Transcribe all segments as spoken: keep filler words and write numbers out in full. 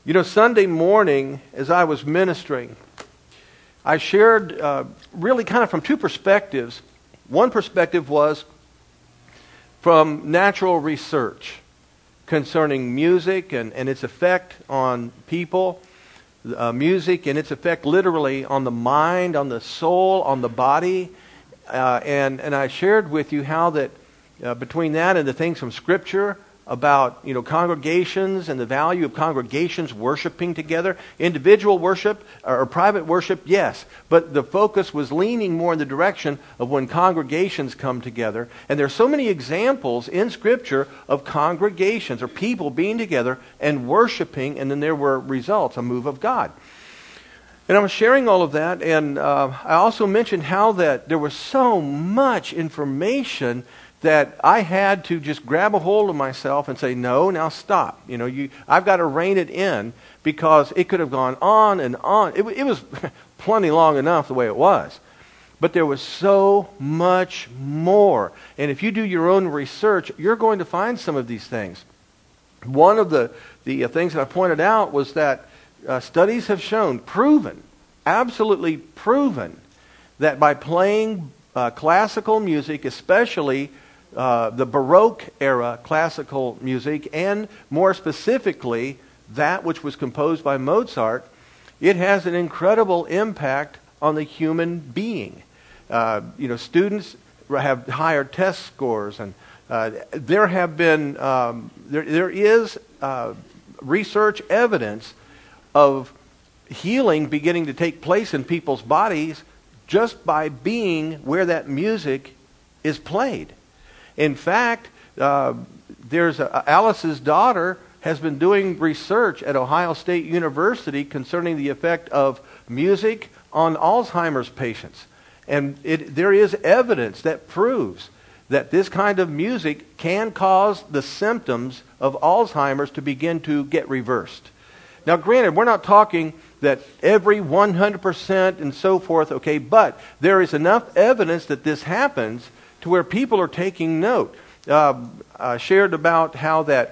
You know, Sunday morning, as I was ministering, I shared uh, really kind of from two perspectives. One perspective was from natural research concerning music and, and its effect on people, uh, music and its effect literally on the mind, on the soul, on the body. Uh, and, and I shared with you how that uh, between that and the things from Scripture about, you know, congregations and the value of congregations worshiping together. Individual worship or private worship, yes. But the focus was leaning more in the direction of when congregations come together. And there are so many examples in Scripture of congregations or people being together and worshiping, and then there were results, a move of God. And I was sharing all of that, and uh, I also mentioned how that there was so much information that I had to just grab a hold of myself and say, no, now stop. You know, you, I've got to rein it in, because it could have gone on and on. It, it was plenty long enough the way it was. But there was so much more. And if you do your own research, you're going to find some of these things. One of the, the things that I pointed out was that uh, studies have shown, proven, absolutely proven, that by playing uh, classical music, especially Uh, the Baroque era classical music, and more specifically that which was composed by Mozart, it has an incredible impact on the human being. Uh, you know, students have higher test scores, and uh, there have been um, there there is uh, research evidence of healing beginning to take place in people's bodies just by being where that music is played. In fact, uh, there's a, Alice's daughter has been doing research at Ohio State University concerning the effect of music on Alzheimer's patients. And it, there is evidence that proves that this kind of music can cause the symptoms of Alzheimer's to begin to get reversed. Now, granted, we're not talking that every one hundred percent and so forth, okay, but there is enough evidence that this happens to where people are taking note. Uh, I shared about how that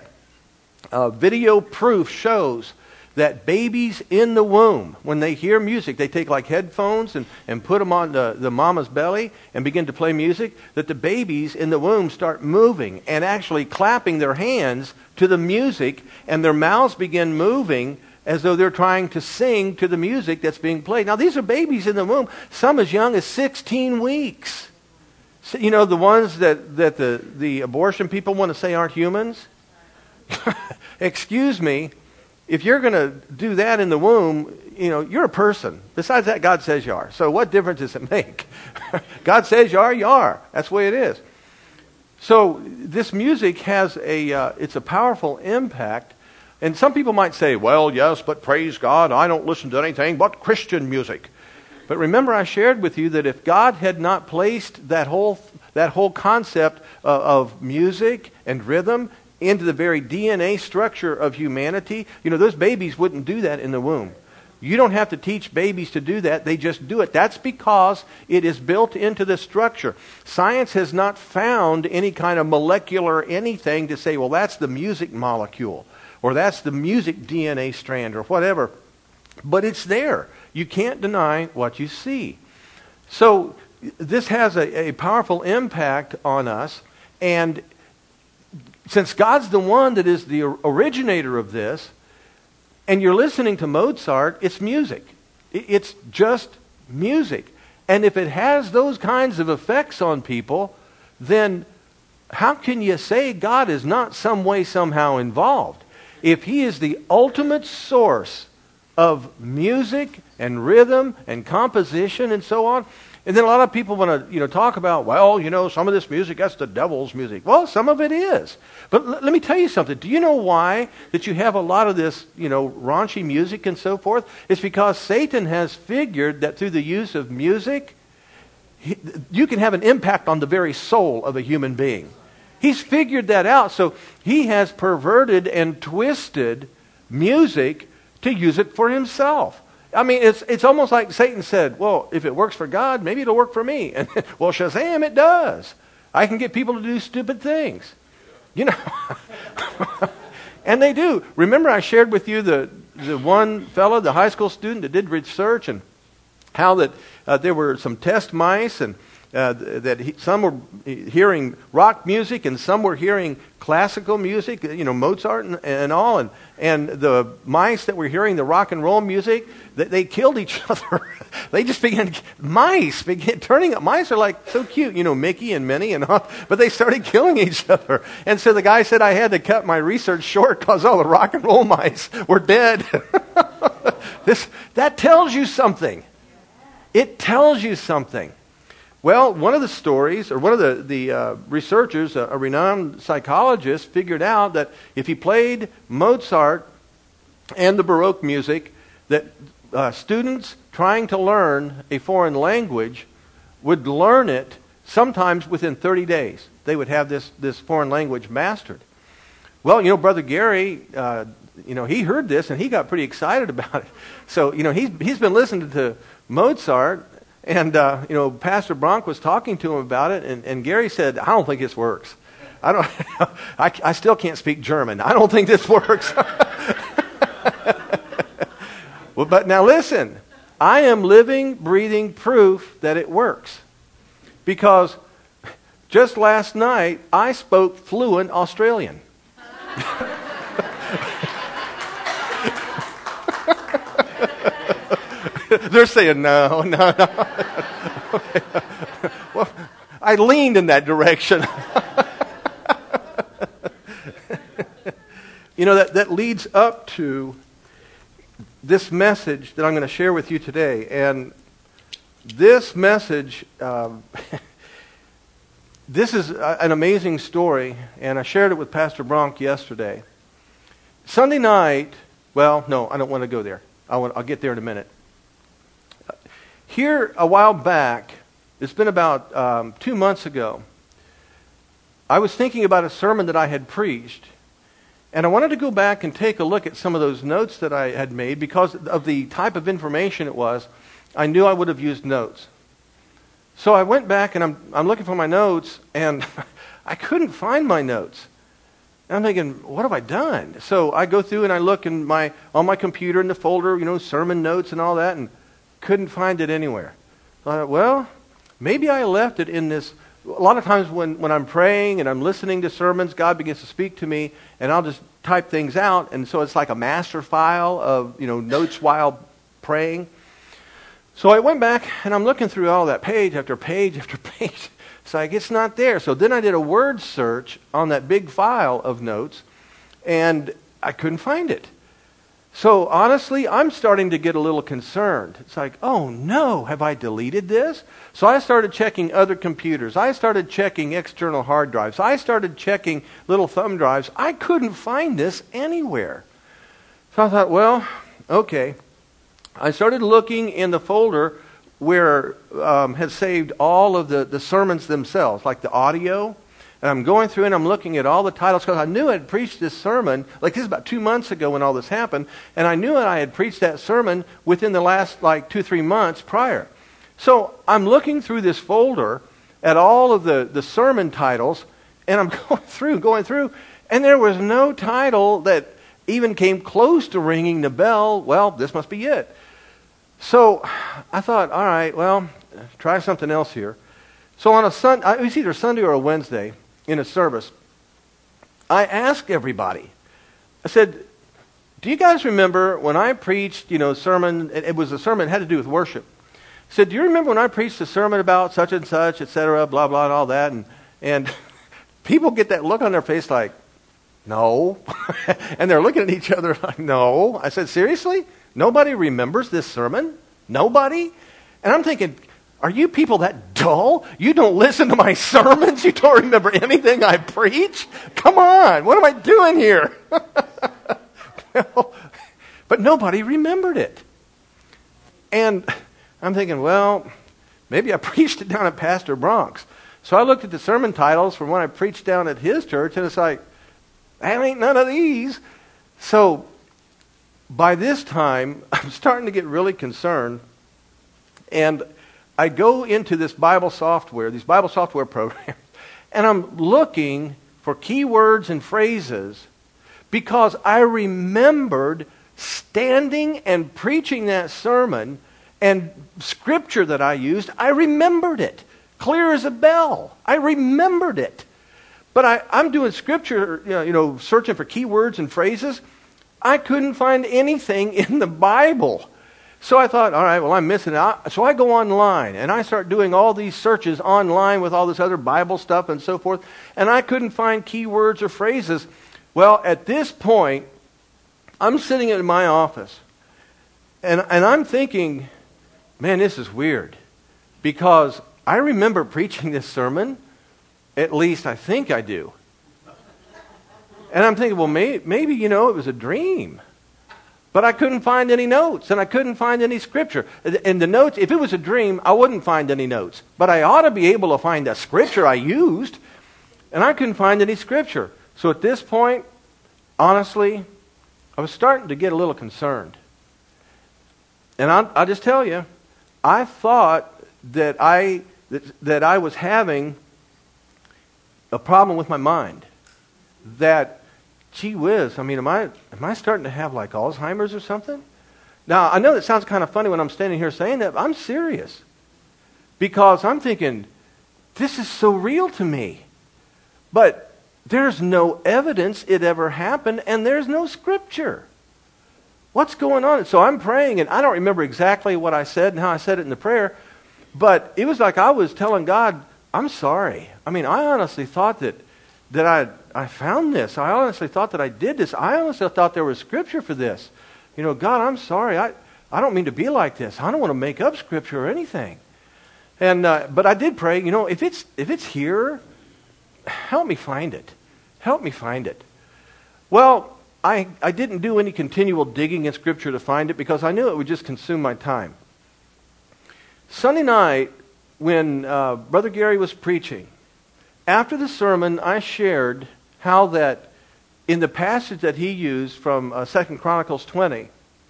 uh, video proof shows that babies in the womb, when they hear music, they take like headphones and, and put them on the, the mama's belly and begin to play music, that the babies in the womb start moving and actually clapping their hands to the music, and their mouths begin moving as though they're trying to sing to the music that's being played. Now, these are babies in the womb, some as young as sixteen weeks. So, you know, the ones that, that the, the abortion people want to say aren't humans? Excuse me, if you're going to do that in the womb, you know, you're a person. Besides that, God says you are. So what difference does it make? God says you are, you are. That's the way it is. So this music has a, uh, it's a powerful impact. And some people might say, well, yes, but praise God, I don't listen to anything but Christian music. But remember, I shared with you that if God had not placed that whole that whole concept of, of music and rhythm into the very D N A structure of humanity, you know, those babies wouldn't do that in the womb. You don't have to teach babies to do that. They just do it. That's because it is built into the structure. Science has not found any kind of molecular anything to say, well, that's the music molecule, or that's the music D N A strand, or whatever. But it's there. You can't deny what you see. So this has a, a powerful impact on us. And since God's the one that is the originator of this, and you're listening to Mozart, it's music. It's just music. And if it has those kinds of effects on people, then how can you say God is not some way, somehow involved? If He is the ultimate source of music and rhythm and composition and so on. And then a lot of people want to, you know, talk about, well, you know, some of this music, that's the devil's music. Well, some of it is. But l- let me tell you something. Do you know why that you have a lot of this, you know, raunchy music and so forth? It's because Satan has figured that through the use of music, he, you can have an impact on the very soul of a human being. He's figured that out. So he has perverted and twisted music to use it for himself. I mean, it's it's almost like Satan said, well, if it works for God, maybe it'll work for me. And well, Shazam, it does. I can get people to do stupid things. You know. And they do. Remember I shared with you the the one fellow, the high school student that did research, and how that uh, there were some test mice, and uh, that he, some were hearing rock music and some were hearing classical music, you know, Mozart and, and all, and and the mice that were hearing the rock and roll music, they, they killed each other. They just began, mice began turning up. Mice are like so cute, you know, Mickey and Minnie and all, but they started killing each other. And so the guy said I had to cut my research short because all the rock and roll mice were dead. This that tells you something. It tells you something. Well, one of the stories, or one of the, the uh, researchers, a, a renowned psychologist, figured out that if he played Mozart and the Baroque music, that uh, students trying to learn a foreign language would learn it sometimes within thirty days. They would have this, this foreign language mastered. Well, you know, Brother Gary, uh, you know, he heard this and he got pretty excited about it. So, you know, he's, he's been listening to Mozart. And, uh, you know, Pastor Bronk was talking to him about it, and, and Gary said, I don't think this works. I don't. I, I still can't speak German. I don't think this works. Well, but now listen, I am living, breathing proof that it works. Because just last night, I spoke fluent Australian. They're saying, no, no, no. Okay. Well, I leaned in that direction. You know, that, that leads up to this message that I'm going to share with you today. And this message, um, this is a, an amazing story, and I shared it with Pastor Bronk yesterday. Sunday night, well, no, I don't want to go there. I want, I'll get there in a minute. Here, a while back, it's been about um, two months ago, I was thinking about a sermon that I had preached, and I wanted to go back and take a look at some of those notes that I had made because of the type of information it was. I knew I would have used notes. So I went back and I'm, I'm looking for my notes, and I couldn't find my notes. And I'm thinking, what have I done? So I go through and I look in my on my computer in the folder, you know, sermon notes and all that, and couldn't find it anywhere. So I thought, well, maybe I left it in this. A lot of times when, when I'm praying and I'm listening to sermons, God begins to speak to me, and I'll just type things out, and so it's like a master file of, you know, notes while praying. So I went back and I'm looking through all that page after page after page. It's like it's not there. So then I did a word search on that big file of notes, and I couldn't find it. So honestly, I'm starting to get a little concerned. It's like, oh no, have I deleted this? So I started checking other computers. I started checking external hard drives. I started checking little thumb drives. I couldn't find this anywhere. So I thought, well, okay. I started looking in the folder where um, had saved all of the, the sermons themselves, like the audio. And I'm going through and I'm looking at all the titles because I knew I'd preached this sermon, like this is about two months ago when all this happened, and I knew that I had preached that sermon within the last like two, three months prior. So I'm looking through this folder at all of the, the sermon titles, and I'm going through, going through, and there was no title that even came close to ringing the bell. Well, this must be it. So I thought, all right, well, try something else here. So on a Sunday, it was either Sunday or a Wednesday, in a service, I asked everybody, I said, do you guys remember when I preached, you know, sermon, it, it was a sermon that had to do with worship. I said, do you remember when I preached a sermon about such and such, et cetera, blah, blah, and all that? And, and people get that look on their face like, no. And they're looking at each other like, no. I said, seriously? Nobody remembers this sermon? Nobody? And I'm thinking, are you people that dull? You don't listen to my sermons? You don't remember anything I preach? Come on, what am I doing here? Well, but nobody remembered it. And I'm thinking, well, maybe I preached it down at Pastor Bronk's. So I looked at the sermon titles from when I preached down at his church, and it's like, that ain't none of these. So by this time, I'm starting to get really concerned, and I go into this Bible software, these Bible software programs, and I'm looking for keywords and phrases because I remembered standing and preaching that sermon and scripture that I used, I remembered it. Clear as a bell. I remembered it. But I, I'm doing scripture, you know, you know, searching for keywords and phrases. I couldn't find anything in the Bible. So I thought, all right, well, I'm missing out. So I go online, and I start doing all these searches online with all this other Bible stuff and so forth, and I couldn't find keywords or phrases. Well, at this point, I'm sitting in my office, and, and I'm thinking, man, this is weird, because I remember preaching this sermon, at least I think I do. And I'm thinking, well, may, maybe, you know, it was a dream. But I couldn't find any notes, and I couldn't find any scripture. And the notes, if it was a dream, I wouldn't find any notes. But I ought to be able to find a scripture I used, and I couldn't find any scripture. So at this point, honestly, I was starting to get a little concerned. And I'll, I'll just tell you, I thought that I that, that I was having a problem with my mind. That, gee whiz, I mean, am I am I starting to have like Alzheimer's or something? Now, I know that sounds kind of funny when I'm standing here saying that, but I'm serious. Because I'm thinking, this is so real to me. But there's no evidence it ever happened, and there's no scripture. What's going on? And so I'm praying, and I don't remember exactly what I said and how I said it in the prayer, but it was like I was telling God, I'm sorry. I mean, I honestly thought that that I I found this. I honestly thought that I did this. I honestly thought there was scripture for this. You know, God, I'm sorry. I, I don't mean to be like this. I don't want to make up scripture or anything. And uh, but I did pray, you know, if it's if it's here, help me find it. Help me find it. Well, I, I didn't do any continual digging in Scripture to find it because I knew it would just consume my time. Sunday night, when uh, Brother Gary was preaching, after the sermon, I shared how that in the passage that he used from uh, Second Chronicles twenty,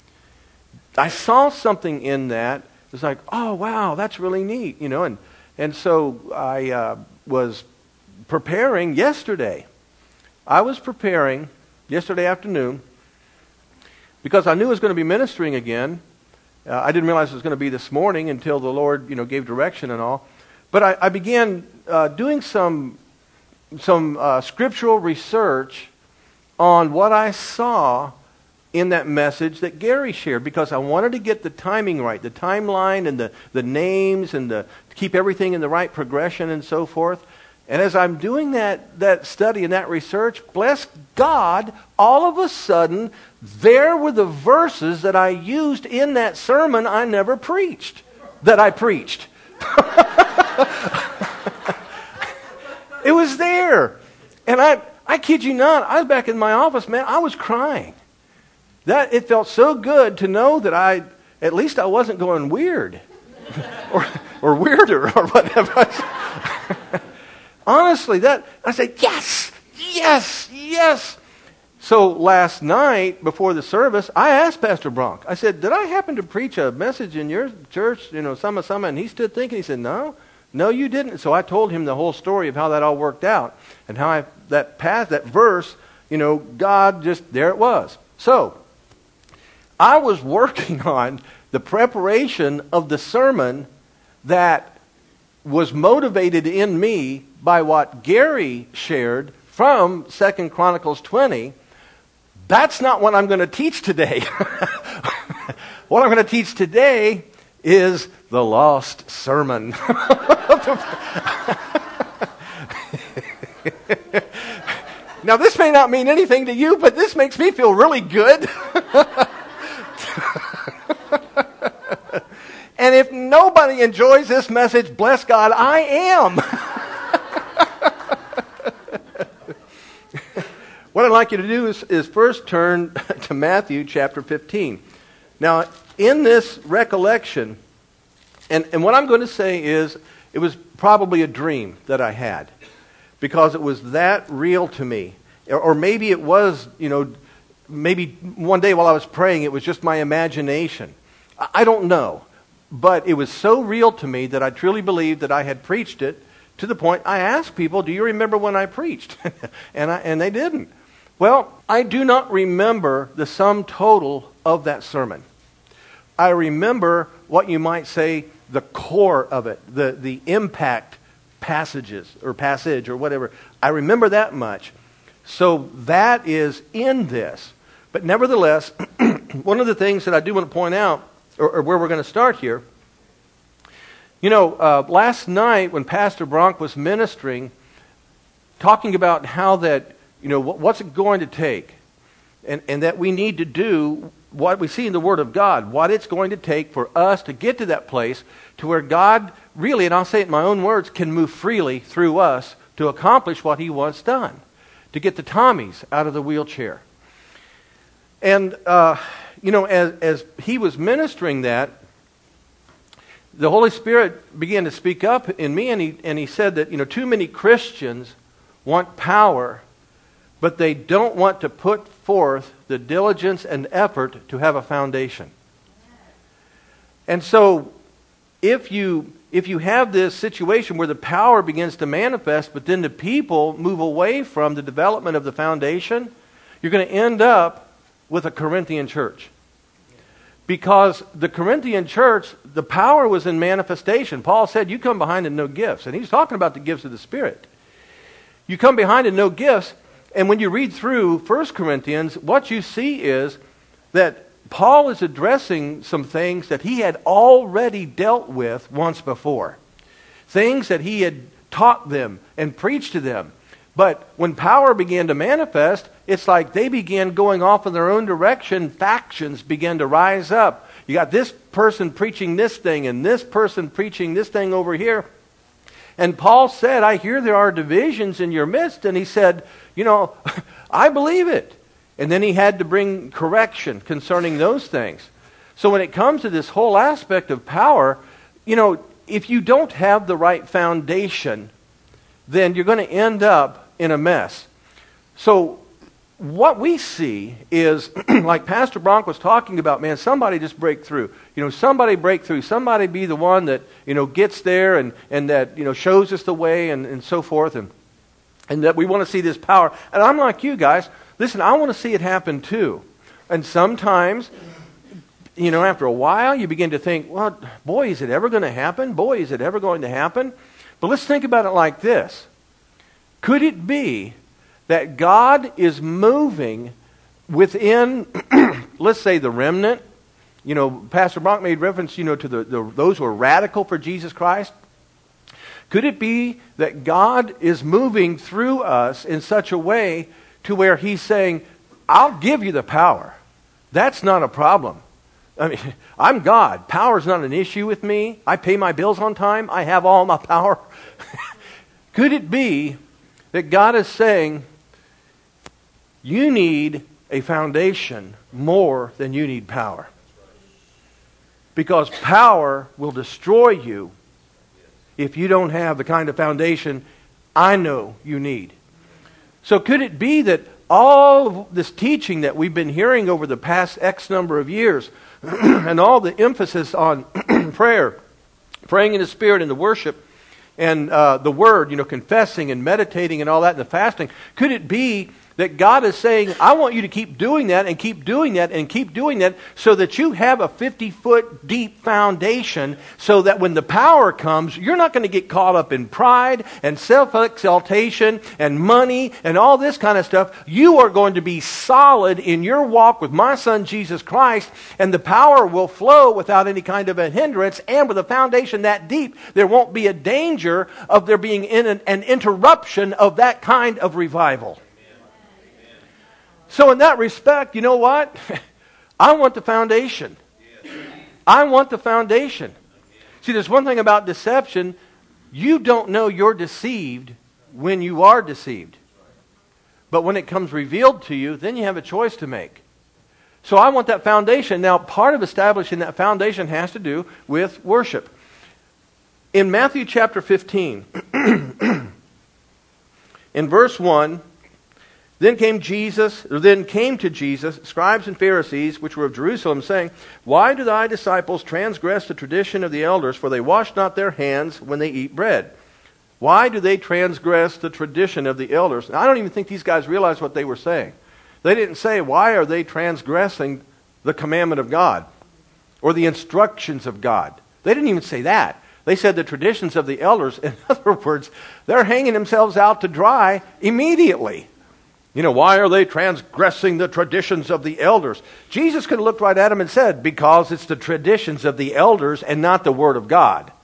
I saw something in that. It was like, oh, wow, that's really neat, you know. And, and so I uh, was preparing yesterday. I was preparing yesterday afternoon because I knew I was going to be ministering again. Uh, I didn't realize it was going to be this morning until the Lord, you know, gave direction and all. But I, I began uh, doing some some uh, scriptural research on what I saw in that message that Gary shared because I wanted to get the timing right, the timeline and the, the names and the to keep everything in the right progression and so forth. And as I'm doing that, that study and that research, bless God, all of a sudden, there were the verses that I used in that sermon I never preached, that I preached. It was there. And I, I kid you not, I was back in my office, man, I was crying. That it felt so good to know that I, at least I wasn't going weird. or, or weirder, or whatever. Honestly, that I said, yes, yes, yes. So last night before the service, I asked Pastor Bronk. I said, did I happen to preach a message in your church, you know, some some? And he stood thinking. He said, no, no, you didn't. So I told him the whole story of how that all worked out and how I that path, that verse, you know, God just there it was. So I was working on the preparation of the sermon that was motivated in me by what Gary shared from Second Chronicles twenty. That's not what I'm going to teach today. What I'm going to teach today is the lost sermon. Now, this may not mean anything to you, but this makes me feel really good. And if nobody enjoys this message, bless God, I am. What I'd like you to do is, is first turn to Matthew chapter fifteen. Now, in this recollection, and, and what I'm going to say is, it was probably a dream that I had, because it was that real to me. Or, or maybe it was, you know, maybe one day while I was praying, it was just my imagination. I, I don't know. But it was so real to me that I truly believed that I had preached it to the point I asked people, do you remember when I preached? and I, and they didn't. Well, I do not remember the sum total of that sermon. I remember what you might say the core of it, the, the impact passages or passage or whatever. I remember that much. So that is in this. But nevertheless, one of the things that I do want to point out, or, or where we're going to start here, you know, uh, last night when Pastor Bronk was ministering, talking about how that, you know, what, what's it going to take, and, and that we need to do what we see in the Word of God, what it's going to take for us to get to that place to where God really, and I'll say it in my own words, can move freely through us to accomplish what He wants done, to get the Tommies out of the wheelchair. And, uh, you know, as, as he was ministering that, the Holy Spirit began to speak up in me, and he, and he said that, you know, too many Christians want power, but they don't want to put forth the diligence and effort to have a foundation. And so, if you if you have this situation where the power begins to manifest, but then the people move away from the development of the foundation, you're going to end up with a Corinthian church. Because the Corinthian church, the power was in manifestation. Paul said, you come behind and no gifts. And he's talking about the gifts of the Spirit. You come behind and no gifts. And when you read through First Corinthians, what you see is that Paul is addressing some things that he had already dealt with once before. Things that he had taught them and preached to them. But when power began to manifest, it's like they began going off in their own direction. Factions began to rise up. You got this person preaching this thing and this person preaching this thing over here. And Paul said, I hear there are divisions in your midst. And he said, you know, I believe it. And then he had to bring correction concerning those things. So when it comes to this whole aspect of power, you know, if you don't have the right foundation, then you're going to end up in a mess. So what we see is, like Pastor Bronk was talking about, man, somebody just break through. You know, somebody break through. Somebody be the one that, you know, gets there and, and that, you know, shows us the way and, and so forth. And, and that we want to see this power. And I'm like you guys. Listen, I want to see it happen too. And sometimes, you know, after a while, you begin to think, well, boy, is it ever going to happen? Boy, is it ever going to happen? But let's think about it like this. Could it be that God is moving within, let's say, the remnant? You know, Pastor Bronk made reference, you know, to the, the those who are radical for Jesus Christ. Could it be that God is moving through us in such a way to where He's saying, I'll give you the power. That's not a problem. I mean, I'm God. Power's not an issue with me. I pay my bills on time. I have all my power. Could it be that God is saying, you need a foundation more than you need power? Because power will destroy you if you don't have the kind of foundation I know you need. So could it be that all of this teaching that we've been hearing over the past X number of years and all the emphasis on prayer, praying in the Spirit and the worship and uh, the Word, you know, confessing and meditating and all that and the fasting, could it be that God is saying, I want you to keep doing that and keep doing that and keep doing that so that you have a fifty-foot deep foundation so that when the power comes, you're not going to get caught up in pride and self-exaltation and money and all this kind of stuff. You are going to be solid in your walk with my Son, Jesus Christ, and the power will flow without any kind of a hindrance, and with a foundation that deep, there won't be a danger of there being an, an interruption of that kind of revival. So in that respect, you know what? I want the foundation. I want the foundation. See, there's one thing about deception. You don't know you're deceived when you are deceived. But when it comes revealed to you, then you have a choice to make. So I want that foundation. Now, part of establishing that foundation has to do with worship. In Matthew chapter fifteen, in verse one, Then came Jesus, or then came to Jesus, scribes and Pharisees, which were of Jerusalem, saying, Why do thy disciples transgress the tradition of the elders, for they wash not their hands when they eat bread? Why do they transgress the tradition of the elders? And I don't even think these guys realized what they were saying. They didn't say, why are they transgressing the commandment of God or the instructions of God? They didn't even say that. They said the traditions of the elders. In other words, they're hanging themselves out to dry immediately. You know, why are they transgressing the traditions of the elders? Jesus could have looked right at them and said, because it's the traditions of the elders and not the Word of God.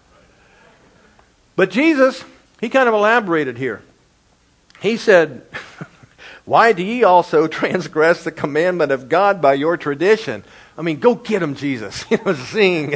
But Jesus, he kind of elaborated here. He said, why do ye also transgress the commandment of God by your tradition? I mean, go get him, Jesus. You know, sing.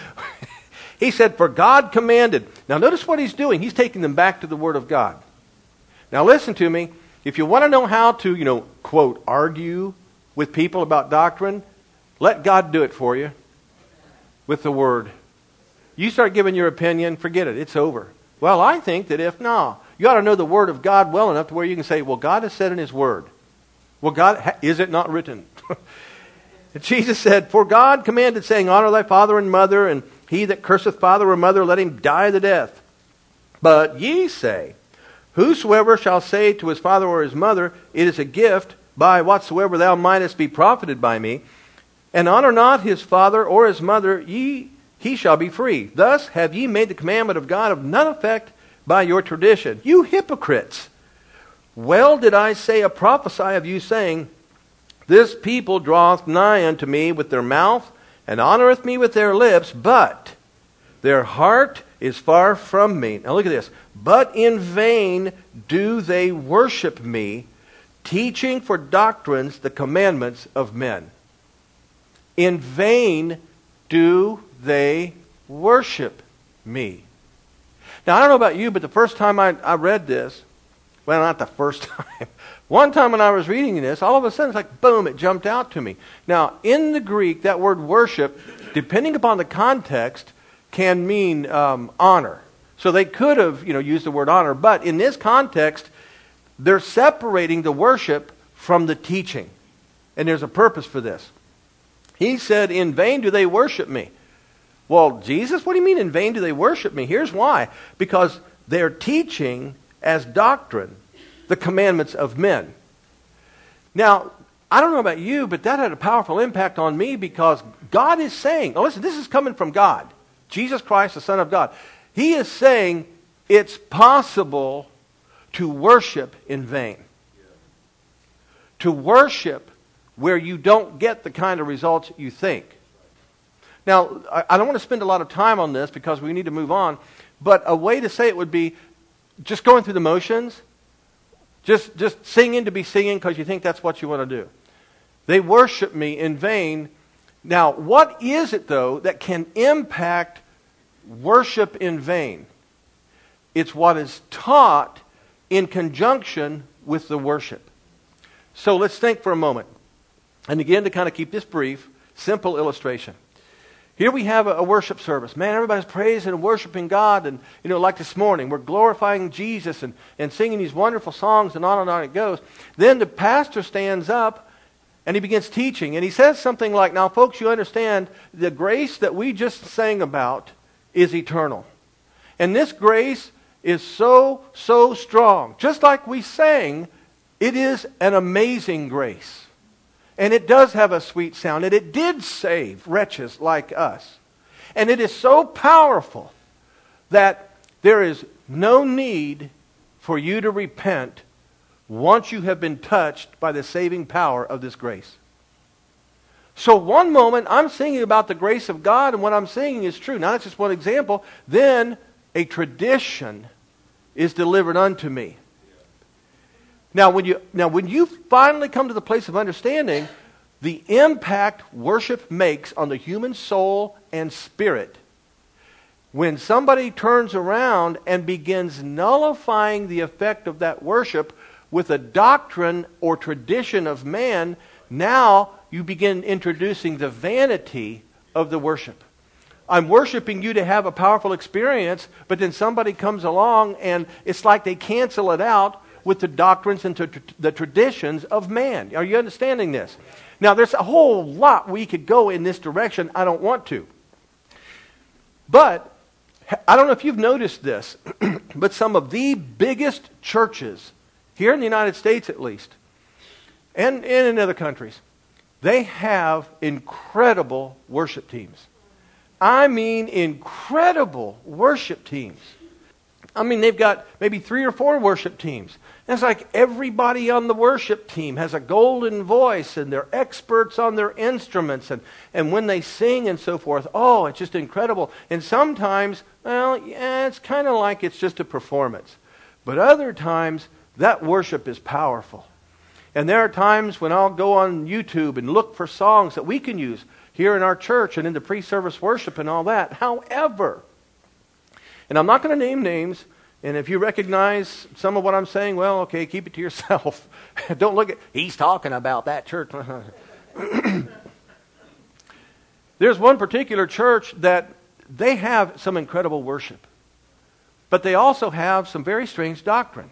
He said, for God commanded. Now notice what he's doing. He's taking them back to the Word of God. Now listen to me. If you want to know how to, you know, quote, argue with people about doctrine, let God do it for you with the Word. You start giving your opinion, forget it. It's over. Well, I think that if, no. You ought to know the Word of God well enough to where you can say, well, God has said in His Word. Well, God, is it not written? And Jesus said, for God commanded, saying, honor thy father and mother, and he that curseth father or mother, let him die the death. But ye say, whosoever shall say to his father or his mother, it is a gift, by whatsoever thou mightest be profited by me, and honor not his father or his mother, ye he shall be free. Thus have ye made the commandment of God of none effect by your tradition. You hypocrites! Well did I say a prophesy of you, saying, this people draweth nigh unto me with their mouth, and honoreth me with their lips, but their heart is far from me. Now look at this. But in vain do they worship me, teaching for doctrines the commandments of men. In vain do they worship me. Now I don't know about you, but the first time I, I read this, well, not the first time. One time when I was reading this, all of a sudden it's like, boom, it jumped out to me. Now, in the Greek, that word worship, depending upon the context, can mean um, honor. So they could have, you know, used the word honor, but in this context, they're separating the worship from the teaching. And there's a purpose for this. He said, in vain do they worship me. Well, Jesus, what do you mean in vain do they worship me? Here's why. Because they're teaching as doctrine the commandments of men. Now, I don't know about you, but that had a powerful impact on me because God is saying, oh listen, this is coming from God. Jesus Christ, the Son of God. He is saying it's possible to worship in vain. To worship where you don't get the kind of results you think. Now, I don't want to spend a lot of time on this because we need to move on, but a way to say it would be just going through the motions. Just, just singing to be singing because you think that's what you want to do. They worship me in vain. Now, what is it, though, that can impact worship in vain? It's what is taught in conjunction with the worship. So let's think for a moment. And again, to kind of keep this brief, simple illustration. Here we have a, a worship service. Man, everybody's praising and worshiping God. And, you know, like this morning, we're glorifying Jesus and, and singing these wonderful songs and on and on it goes. Then the pastor stands up and he begins teaching. And he says something like, now, folks, you understand the grace that we just sang about is eternal. And this grace is so, so strong. Just like we sang, it is an amazing grace. And it does have a sweet sound. And it did save wretches like us. And it is so powerful that there is no need for you to repent once you have been touched by the saving power of this grace. So one moment I'm singing about the grace of God and what I'm singing is true. Now that's just one example. Then a tradition is delivered unto me. Now when you now when you finally come to the place of understanding the impact worship makes on the human soul and spirit, when somebody turns around and begins nullifying the effect of that worship with a doctrine or tradition of man, now you begin introducing the vanity of the worship. I'm worshiping you to have a powerful experience, but then somebody comes along and it's like they cancel it out with the doctrines and t- the traditions of man. Are you understanding this? Now, there's a whole lot we could go in this direction. I don't want to. But, I don't know if you've noticed this, but some of the biggest churches, here in the United States at least, and, and in other countries, they have incredible worship teams. I mean incredible worship teams. I mean, they've got maybe three or four worship teams. And it's like everybody on the worship team has a golden voice, and they're experts on their instruments, and, and when they sing and so forth, oh, it's just incredible. And sometimes, well, yeah, it's kind of like it's just a performance. But other times, that worship is powerful. And there are times when I'll go on YouTube and look for songs that we can use here in our church and in the pre-service worship and all that. However, and I'm not going to name names, and if you recognize some of what I'm saying, well, okay, keep it to yourself. Don't look at, he's talking about that church. There's one particular church that they have some incredible worship, but they also have some very strange doctrine.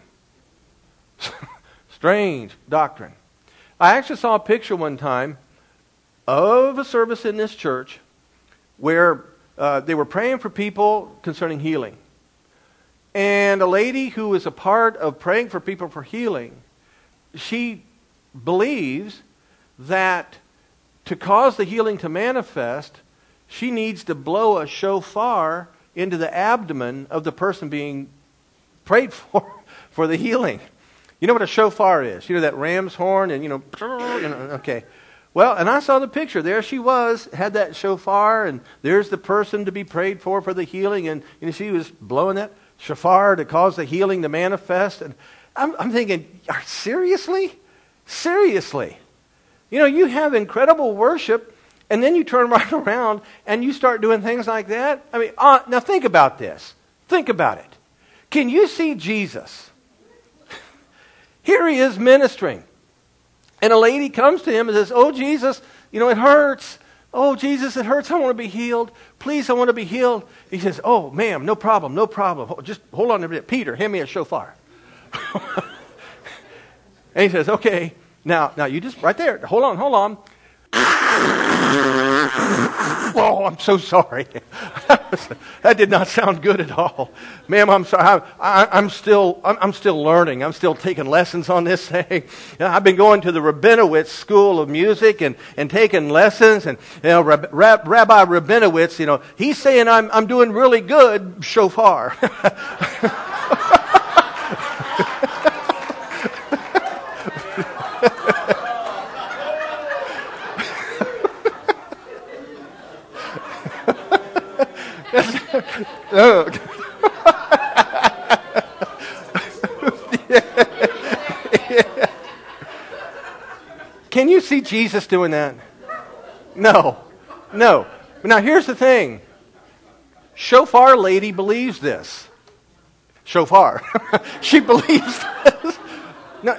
Strange doctrine. I actually saw a picture one time of a service in this church where uh, they were praying for people concerning healing. And a lady who is a part of praying for people for healing, she believes that to cause the healing to manifest, she needs to blow a shofar into the abdomen of the person being prayed for for the healing. You know what a shofar is? You know that ram's horn and, you know, you know, okay. Well, and I saw the picture. There she was, had that shofar, and there's the person to be prayed for for the healing, and you know, she was blowing that shofar to cause the healing to manifest. And I'm, I'm thinking, seriously? Seriously? You know, you have incredible worship, and then you turn right around and you start doing things like that? I mean, uh, now think about this. Think about it. Can you see Jesus? Here he is ministering. And a lady comes to him and says, oh, Jesus, you know, it hurts. Oh, Jesus, it hurts. I want to be healed. Please, I want to be healed. He says, oh, ma'am, no problem, no problem. Just hold on a minute. Peter, hand me a shofar. And he says, okay, now, now you just, right there, hold on, hold on. Oh, I'm so sorry. That did not sound good at all, ma'am. I'm sorry. I, I, I'm still, I'm, I'm still learning. I'm still taking lessons on this thing. You know, I've been going to the Rabinowitz School of Music and, and taking lessons. And you know, Rab, Rab, Rabbi Rabinowitz, you know, he's saying I'm, I'm doing really good. Shofar. Oh. Yeah. Can you see Jesus doing that? No. No. Now here's the thing. Shofar lady believes this. Shofar. She believes this. No.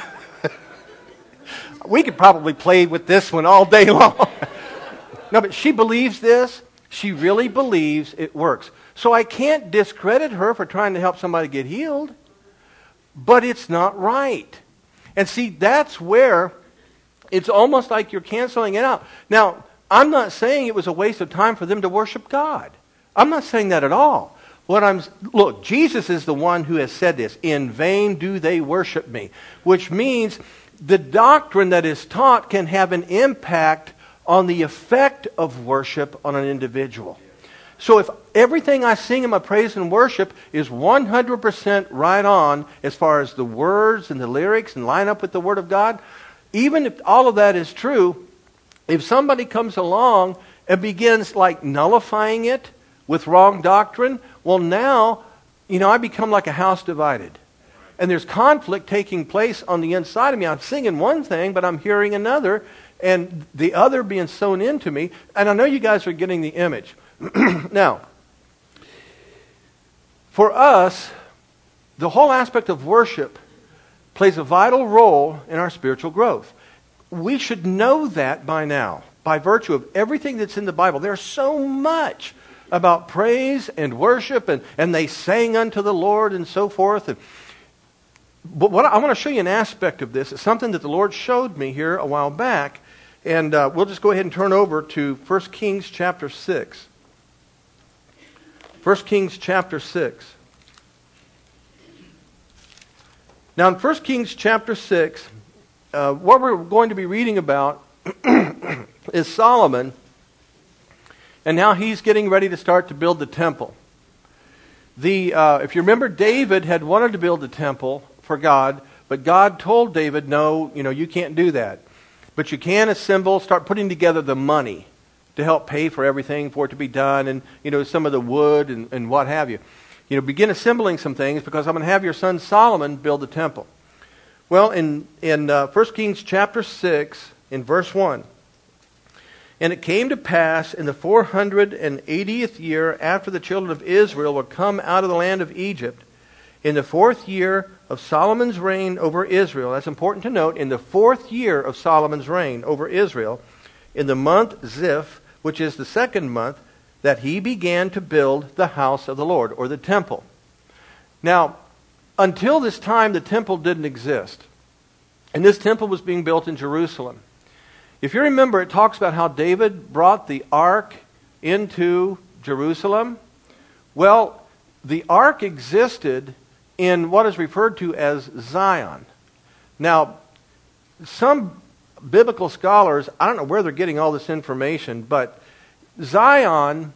We could probably play with this one all day long. No, but she believes this. She really believes it works. So I can't discredit her for trying to help somebody get healed, but it's not right. And see, that's where it's almost like you're canceling it out. Now, I'm not saying it was a waste of time for them to worship God. I'm not saying that at all. What I'm look, Jesus is the one who has said this, in vain do they worship me, which means the doctrine that is taught can have an impact on the effect of worship on an individual. So if everything I sing in my praise and worship is one hundred percent right on as far as the words and the lyrics and line up with the Word of God, even if all of that is true, if somebody comes along and begins like nullifying it with wrong doctrine, well now, you know, I become like a house divided. And there's conflict taking place on the inside of me. I'm singing one thing, but I'm hearing another, and the other being sown into me. And I know you guys are getting the image. Now, for us, the whole aspect of worship plays a vital role in our spiritual growth. We should know that by now, by virtue of everything that's in the Bible. There's so much about praise and worship, and, and they sang unto the Lord and so forth. And, but what I, I want to show you an aspect of this. It's something that the Lord showed me here a while back. And uh, we'll just go ahead and turn over to First Kings chapter six. First Kings chapter six. Now in First Kings chapter six, uh, what we're going to be reading about is Solomon, and now he's getting ready to start to build the temple. The uh, if you remember, David had wanted to build a temple for God, but God told David, no, you know, you can't do that. But you can assemble, start putting together the money to help pay for everything for it to be done, and you know, some of the wood and, and what have you. You know, begin assembling some things, because I'm going to have your son Solomon build the temple. Well, in, in uh, First Kings chapter six, in verse one, and it came to pass in the four hundred eightieth year after the children of Israel were come out of the land of Egypt, in the fourth year of Solomon's reign over Israel. That's important to note. In the fourth year of Solomon's reign over Israel, in the month Ziph, which is the second month, that he began to build the house of the Lord, or the temple. Now, until this time, the temple didn't exist. And this temple was being built in Jerusalem. If you remember, it talks about how David brought the ark into Jerusalem. Well, the ark existed in what is referred to as Zion. Now, some biblical scholars, I don't know where they're getting all this information, but Zion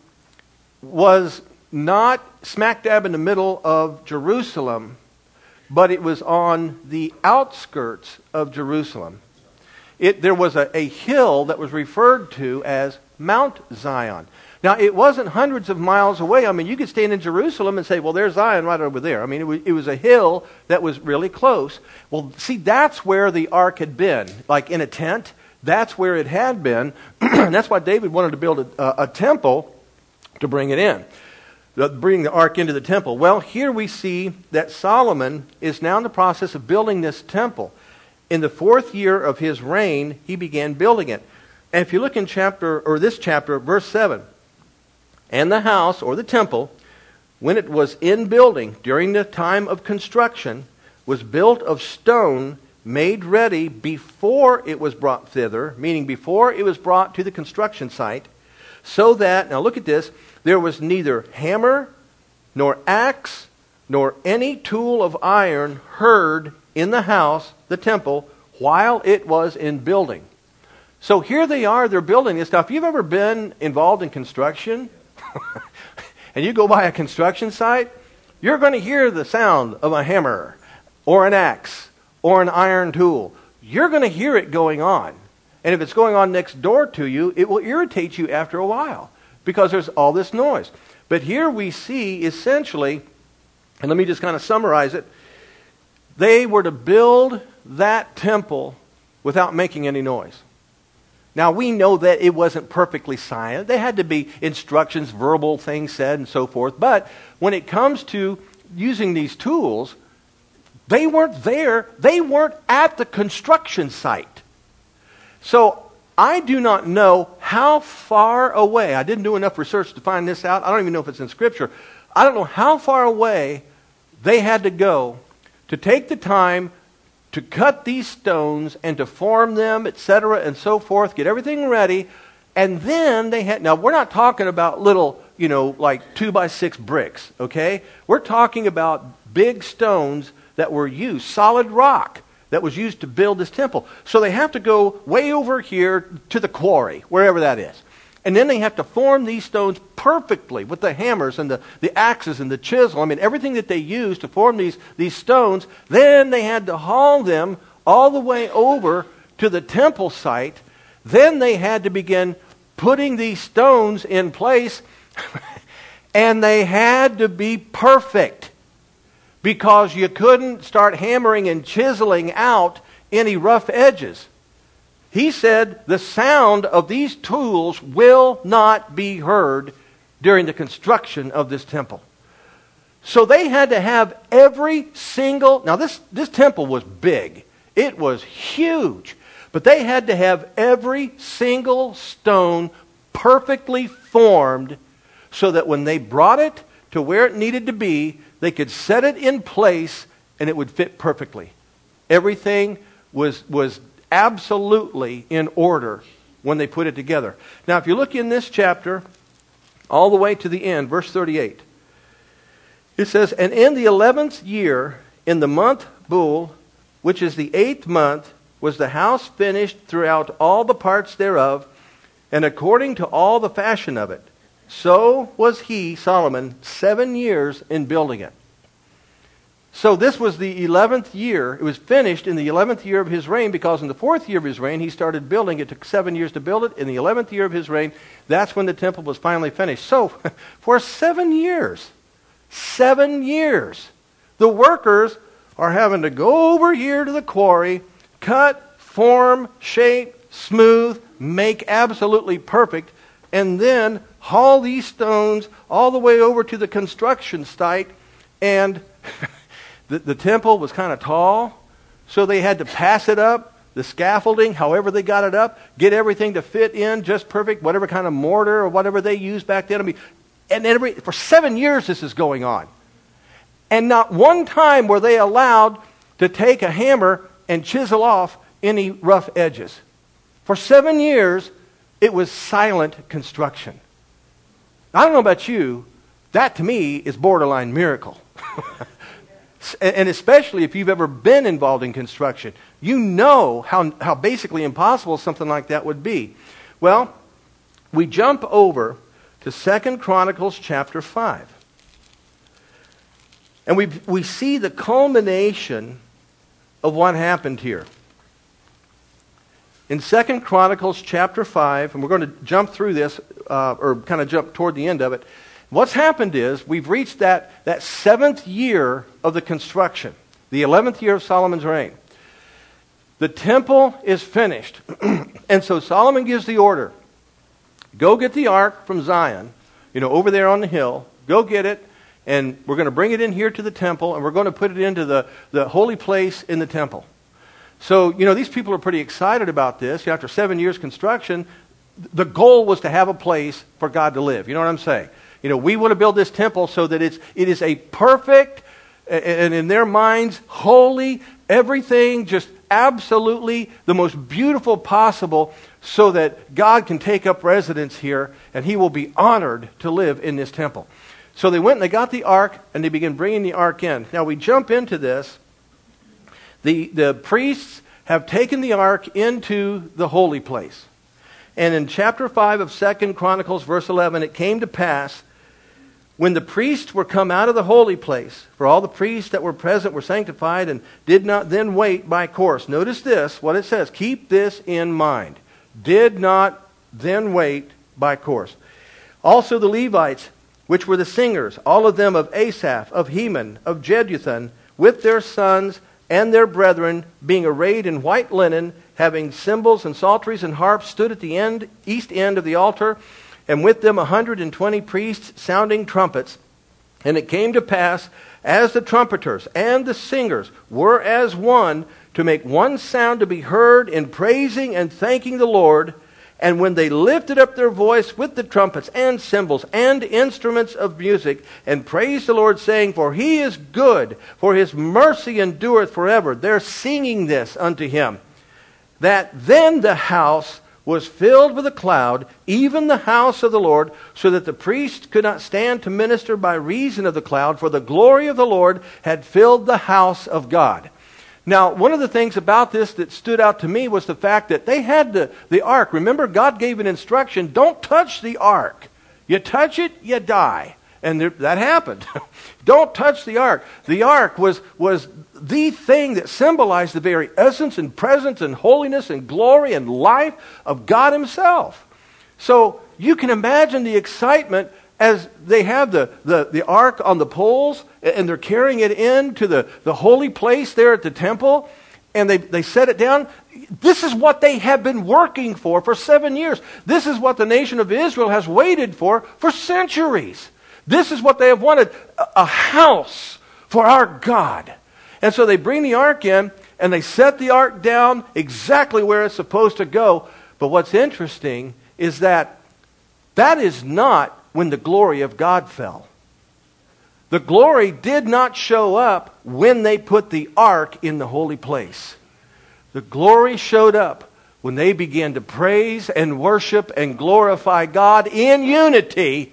was not smack dab in the middle of Jerusalem, but it was on the outskirts of Jerusalem. It, there was a, a hill that was referred to as Mount Zion. Now, it wasn't hundreds of miles away. I mean, you could stand in Jerusalem and say, well, there's Zion right over there. I mean, it was, it was a hill that was really close. Well, see, that's where the ark had been, like in a tent. That's where it had been. And that's why David wanted to build a, a temple to bring it in, to bring the ark into the temple. Well, here we see that Solomon is now in the process of building this temple. In the fourth year of his reign, he began building it. And if you look in chapter, or this chapter, verse seven, and the house, or the temple, when it was in building during the time of construction, was built of stone made ready before it was brought thither, meaning before it was brought to the construction site, so that, now look at this, there was neither hammer, nor axe, nor any tool of iron heard in the house, the temple, while it was in building. So here they are, they're building this stuff. If you've ever been involved in construction, and you go by a construction site, you're going to hear the sound of a hammer, or an axe, or an iron tool. You're going to hear it going on. And if it's going on next door to you, it will irritate you after a while, because there's all this noise. But here we see essentially, and let me just kind of summarize it, they were to build that temple without making any noise. Now, we know that it wasn't perfectly silent. There had to be instructions, verbal things said, and so forth. But when it comes to using these tools, they weren't there. They weren't at the construction site. So I do not know how far away. I didn't do enough research to find this out. I don't even know if it's in Scripture. I don't know how far away they had to go to take the time to cut these stones and to form them, et cetera, and so forth, get everything ready. And then they had, now we're not talking about little, you know, like two by six bricks, okay? We're talking about big stones that were used, solid rock that was used to build this temple. So they have to go way over here to the quarry, wherever that is. And then they have to form these stones perfectly with the hammers and the, the axes and the chisel. I mean, everything that they used to form these, these stones. Then they had to haul them all the way over to the temple site. Then they had to begin putting these stones in place. And they had to be perfect, because you couldn't start hammering and chiseling out any rough edges. He said the sound of these tools will not be heard during the construction of this temple. So they had to have every single... Now this, this temple was big. It was huge. But they had to have every single stone perfectly formed so that when they brought it to where it needed to be, they could set it in place and it would fit perfectly. Everything was was absolutely in order when they put it together. Now, if you look in this chapter, all the way to the end, verse thirty-eight, it says, and in the eleventh year, in the month Bul, which is the eighth month, was the house finished throughout all the parts thereof, and according to all the fashion of it. So was he, Solomon, seven years in building it. So this was the eleventh year. It was finished in the eleventh year of his reign, because in the fourth year of his reign, he started building. It took seven years to build it. In the eleventh year of his reign, that's when the temple was finally finished. So for seven years, seven years, the workers are having to go over here to the quarry, cut, form, shape, smooth, make absolutely perfect, and then haul these stones all the way over to the construction site. And the, the temple was kind of tall, so they had to pass it up, the scaffolding, however they got it up, get everything to fit in just perfect, whatever kind of mortar or whatever they used back then. I mean, and every, for seven years this is going on. And not one time were they allowed to take a hammer and chisel off any rough edges. For seven years, it was silent construction. I don't know about you, that to me is borderline miracle. And especially if you've ever been involved in construction, you know how, how basically impossible something like that would be. Well, we jump over to Second Chronicles chapter five. And we we see the culmination of what happened here. In Second Chronicles chapter five, and we're going to jump through this, uh, or kind of jump toward the end of it. What's happened is we've reached that, that seventh year of the construction, the eleventh year of Solomon's reign. The temple is finished. And so Solomon gives the order, go get the ark from Zion, you know, over there on the hill. Go get it, and we're going to bring it in here to the temple, and we're going to put it into the, the holy place in the temple. So, you know, these people are pretty excited about this. After seven years construction, the goal was to have a place for God to live. You know what I'm saying? You know, we want to build this temple so that it's it is a perfect, and in their minds, holy, everything just absolutely the most beautiful possible, so that God can take up residence here and He will be honored to live in this temple. So they went and they got the ark, and they began bringing the ark in. Now we jump into this. The, the priests have taken the ark into the holy place. And in chapter five of Second Chronicles, verse eleven, it came to pass, when the priests were come out of the holy place, for all the priests that were present were sanctified and did not then wait by course. Notice this, what it says. Keep this in mind. Did not then wait by course. Also the Levites, which were the singers, all of them of Asaph, of Heman, of Jeduthun, with their sons and their brethren, being arrayed in white linen, having cymbals and psalteries and harps, stood at the end, east end of the altar, and with them a hundred and twenty priests sounding trumpets. And it came to pass, as the trumpeters and the singers were as one, to make one sound to be heard in praising and thanking the Lord, and when they lifted up their voice with the trumpets and cymbals and instruments of music, and praised the Lord, saying, For He is good, for His mercy endureth forever. They're singing this unto Him. That then the house was filled with a cloud, even the house of the Lord, so that the priest could not stand to minister by reason of the cloud, for the glory of the Lord had filled the house of God. Now, one of the things about this that stood out to me was the fact that they had the, the ark. Remember, God gave an instruction, don't touch the ark. You touch it, you die. And there, that happened. Don't touch the ark. The ark was, was the thing that symbolized the very essence and presence and holiness and glory and life of God Himself. So you can imagine the excitement as they have the, the, the ark on the poles, and they're carrying it into the, the holy place there at the temple, and they, they set it down. This is what they have been working for for seven years. This is what the nation of Israel has waited for for centuries. This is what they have wanted, a house for our God. And so they bring the ark in, and they set the ark down exactly where it's supposed to go. But what's interesting is that that is not when the glory of God fell. The glory did not show up when they put the ark in the holy place. The glory showed up when they began to praise and worship and glorify God in unity.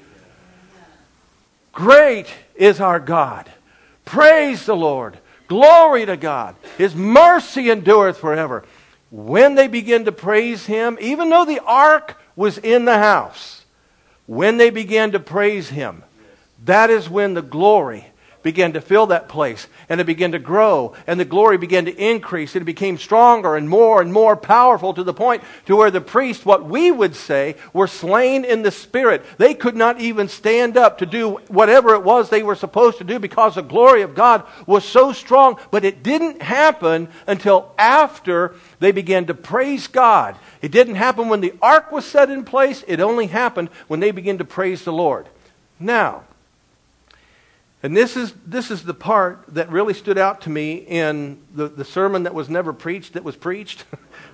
Great is our God. Praise the Lord. Glory to God. His mercy endureth forever. when they began to praise Him, even though the ark was in the house, when they began to praise Him, that is when the glory began to fill that place, and it began to grow, and the glory began to increase, and it became stronger and more and more powerful to the point to where the priests, what we would say, were slain in the spirit. They could not even stand up to do whatever it was they were supposed to do because the glory of God was so strong. But it didn't happen until after they began to praise God. It didn't happen when the ark was set in place. It only happened when they began to praise the Lord. Now, and this is this is the part that really stood out to me in the, the sermon that was never preached, that was preached.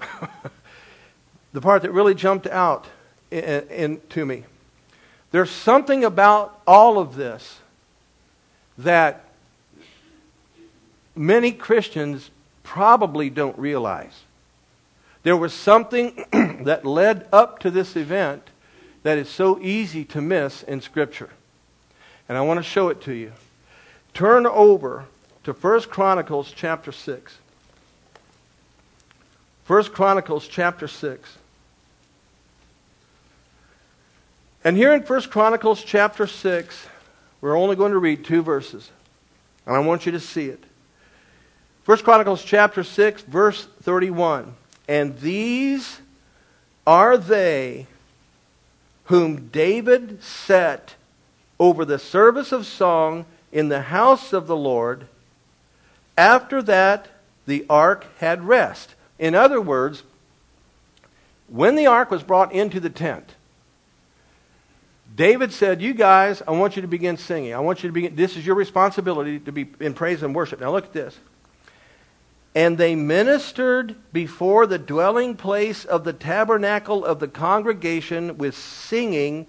The part that really jumped out in, in, to me. There's something about all of this that many Christians probably don't realize. There was something that led up to this event that is so easy to miss in Scripture. And I want to show it to you. Turn over to First Chronicles chapter six. First Chronicles chapter six. And here in First Chronicles chapter six, we're only going to read two verses. And I want you to see it. First Chronicles chapter six, verse thirty-one. And these are they whom David set over the service of song in the house of the Lord, after that the ark had rest. In other words, when the ark was brought into the tent, David said, you guys, I want you to begin singing. I want you to begin, this is your responsibility to be in praise and worship. Now look at this. And they ministered before the dwelling place of the tabernacle of the congregation with singing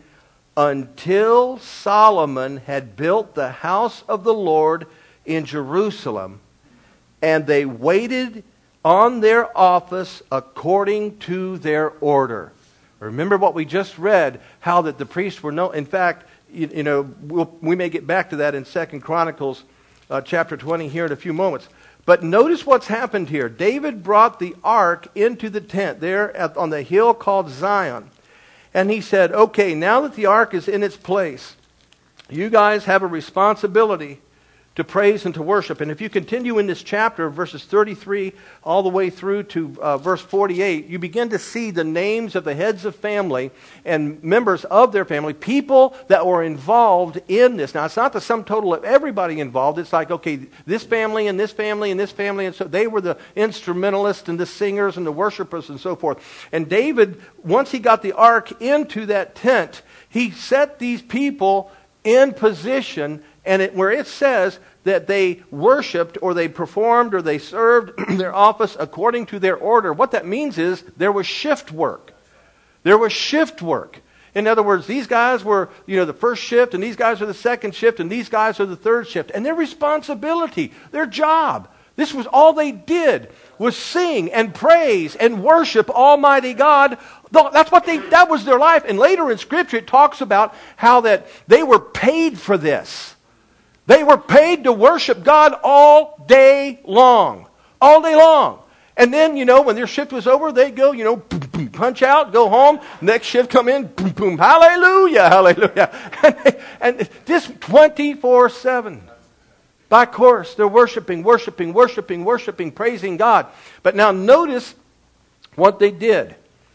until Solomon had built the house of the Lord in Jerusalem, and they waited on their office according to their order. Remember what we just read, how that the priests were no. In fact, you, you know, we'll, we may get back to that in Second Chronicles uh, chapter twenty here in a few moments. But notice what's happened here. David brought the ark into the tent there at, on the hill called Zion. And he said, okay, now that the ark is in its place, you guys have a responsibility to praise and to worship. And if you continue in this chapter, verses thirty-three all the way through to uh, verse forty-eight, you begin to see the names of the heads of family and members of their family, people that were involved in this. Now, it's not the sum total of everybody involved. It's like, okay, this family and this family and this family. And so they were the instrumentalists and the singers and the worshipers and so forth. And David, once he got the ark into that tent, he set these people in position, and it, where it says that they worshipped or they performed or they served their office according to their order, what that means is there was shift work. There was shift work. In other words, these guys were, you know, the first shift, and these guys are the second shift, and these guys are the third shift. And their responsibility, their job, this was all they did, was sing and praise and worship Almighty God. That's what they, that was their life. And later in Scripture it talks about how that they were paid for this. They were paid to worship God all day long. All day long. And then, you know, when their shift was over, they'd go, you know, boom, boom, punch out, go home. Next shift come in, boom, boom, hallelujah, hallelujah. And, and this twenty-four seven. By course, they're worshiping, worshiping, worshiping, worshiping, praising God. But now notice what they did.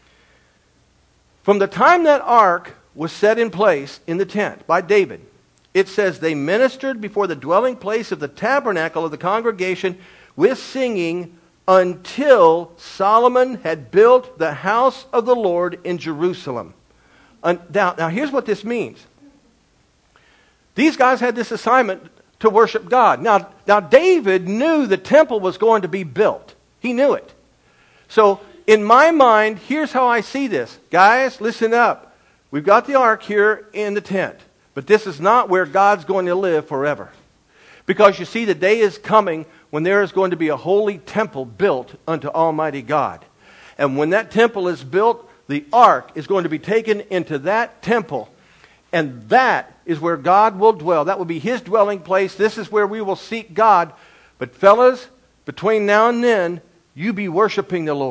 From the time that ark was set in place in the tent by David, it says they ministered before the dwelling place of the tabernacle of the congregation with singing until Solomon had built the house of the Lord in Jerusalem. Now, now here's what this means. These guys had this assignment to worship God. Now, now David knew the temple was going to be built. He knew it. So in my mind, here's how I see this. Guys, listen up. We've got the ark here in the tent. But this is not where God's going to live forever. Because you see, the day is coming when there is going to be a holy temple built unto Almighty God. And when that temple is built, the ark is going to be taken into that temple. And that is where God will dwell. That will be His dwelling place. This is where we will seek God. But fellas, between now and then, you be worshiping the Lord.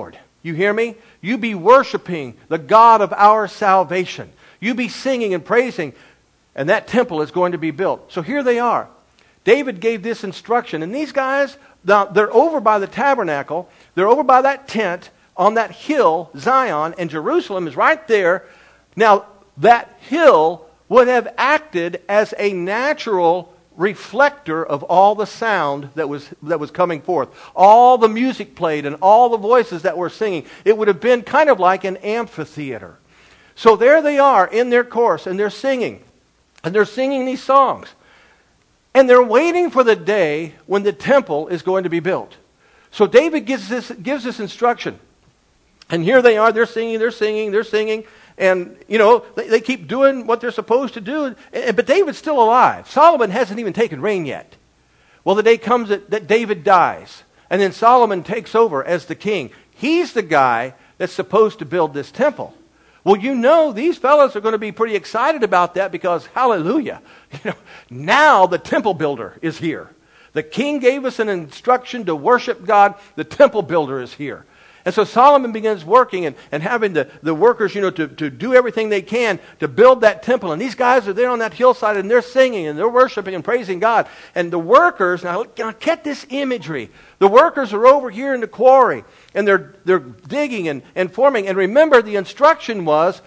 You hear me? You be worshiping the God of our salvation. You be singing and praising, and that temple is going to be built. So here they are. David gave this instruction, and these guys, they're over by the tabernacle. They're over by that tent on that hill, Zion, and Jerusalem is right there. Now, that hill would have acted as a natural reflector of all the sound that was that was coming forth. All the music played and all the voices that were singing. It would have been kind of like an amphitheater. So there they are in their course, and they're singing. And they're singing these songs. And they're waiting for the day when the temple is going to be built. So David gives this, gives this instruction. And here they are, they're singing, they're singing, they're singing. And, you know, they, they keep doing what they're supposed to do. But David's still alive. Solomon hasn't even taken reign yet. Well, the day comes that, that David dies. And then Solomon takes over as the king. He's the guy that's supposed to build this temple. Well, you know, these fellows are going to be pretty excited about that because, hallelujah, you know, now the temple builder is here. The king gave us an instruction to worship God. The temple builder is here. And so Solomon begins working and, and having the, the workers, you know, to, to do everything they can to build that temple. And these guys are there on that hillside and they're singing and they're worshiping and praising God. And the workers, now, now get this imagery. The workers are over here in the quarry and they're, they're digging and, and forming. And remember, the instruction was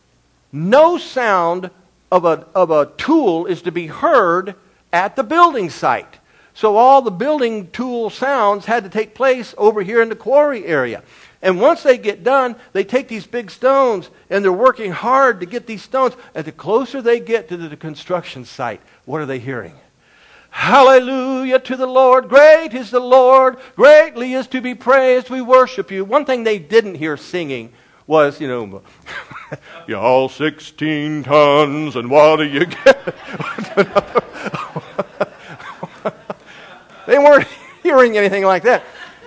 no sound of a, of a tool is to be heard at the building site. So all the building tool sounds had to take place over here in the quarry area. And once they get done, they take these big stones and they're working hard to get these stones. And the closer they get to the construction site, what are they hearing? Hallelujah to the Lord. Great is the Lord. Greatly is to be praised. We worship you. One thing they didn't hear singing was, you know, y'all sixteen tons and what do you get? They weren't hearing anything like that.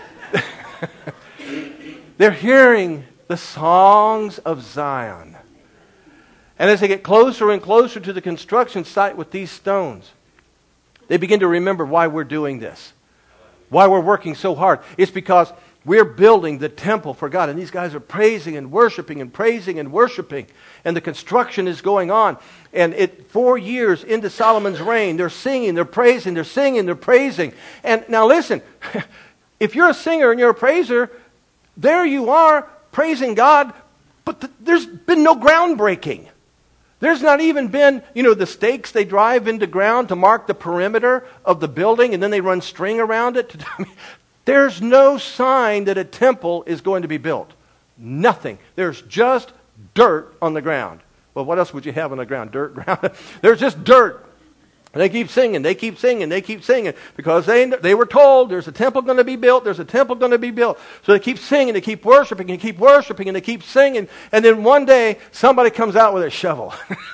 They're hearing the songs of Zion. And as they get closer and closer to the construction site with these stones, they begin to remember why we're doing this. Why we're working so hard. It's because we're building the temple for God. And these guys are praising and worshiping and praising and worshiping. And the construction is going on. And it four years into Solomon's reign, they're singing, they're praising, they're singing, they're praising. And now listen, if you're a singer and you're a praiser, there you are praising God, but th- there's been no groundbreaking. There's not even been, you know, the stakes they drive into ground to mark the perimeter of the building and then they run string around it. To, I mean, there's no sign that a temple is going to be built. Nothing. There's just dirt on the ground. Well, what else would you have on the ground? Dirt ground. There's just dirt. And they keep singing, they keep singing, they keep singing because they they were told there's a temple going to be built, there's a temple going to be built. So they keep singing, they keep worshiping, and keep worshiping, and they keep singing. And then one day, somebody comes out with a shovel.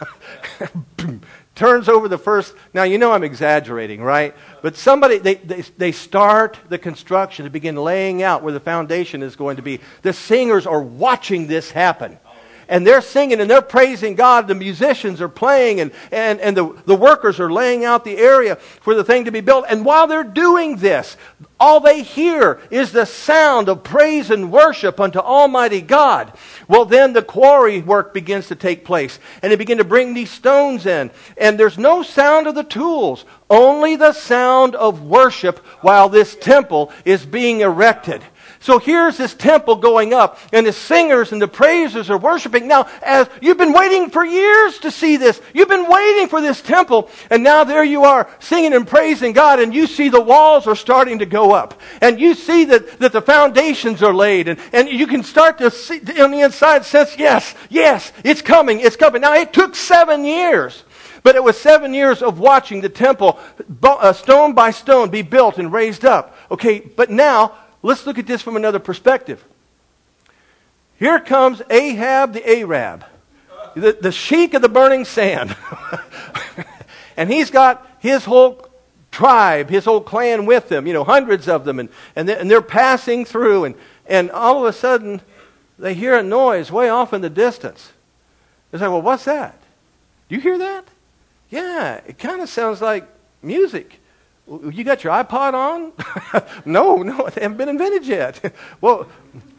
Turns over the first, now you know I'm exaggerating, right? But somebody, they, they, they start the construction to begin laying out where the foundation is going to be. The singers are watching this happen. And they're singing and they're praising God. The musicians are playing and, and, and the, the workers are laying out the area for the thing to be built. And while they're doing this, all they hear is the sound of praise and worship unto Almighty God. Well, then the quarry work begins to take place. And they begin to bring these stones in. And there's no sound of the tools, only the sound of worship while this temple is being erected. So here's this temple going up, and the singers and the praisers are worshiping. Now, as you've been waiting for years to see this, you've been waiting for this temple, and now there you are singing and praising God, and you see the walls are starting to go up, and you see that, that the foundations are laid, and, and you can start to see on the inside sense, yes, yes, it's coming, it's coming. Now, it took seven years. But it was seven years of watching the temple, uh, stone by stone, be built and raised up. Okay, but now, let's look at this from another perspective. Here comes Ahab the Arab, the, the sheik of the burning sand. And he's got his whole tribe, his whole clan with him, you know, hundreds of them. And, and, they're, and they're passing through. And, and all of a sudden, they hear a noise way off in the distance. They're like, well, what's that? Do you hear that? Yeah, it kind of sounds like music. You got your iPod on? no, no, they haven't been invented yet. Well,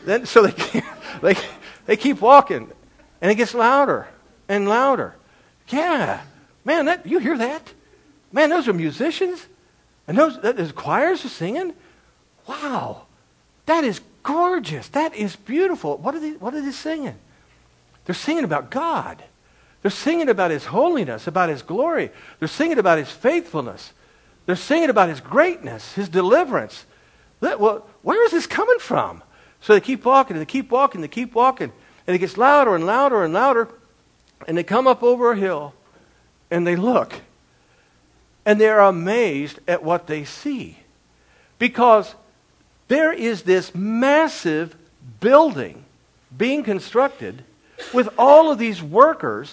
then so they keep, they they keep walking, and it gets louder and louder. Yeah, man, that you hear that? Man, those are musicians, and those those choirs are singing. Wow, that is gorgeous. That is beautiful. What are they? What are they singing? They're singing about God. They're singing about His holiness, about His glory. They're singing about His faithfulness. They're singing about His greatness, His deliverance. Well, where is this coming from? So they keep walking, and they keep walking, they keep walking. And it gets louder and louder and louder. And they come up over a hill, and they look. And they're amazed at what they see. Because there is this massive building being constructed with all of these workers,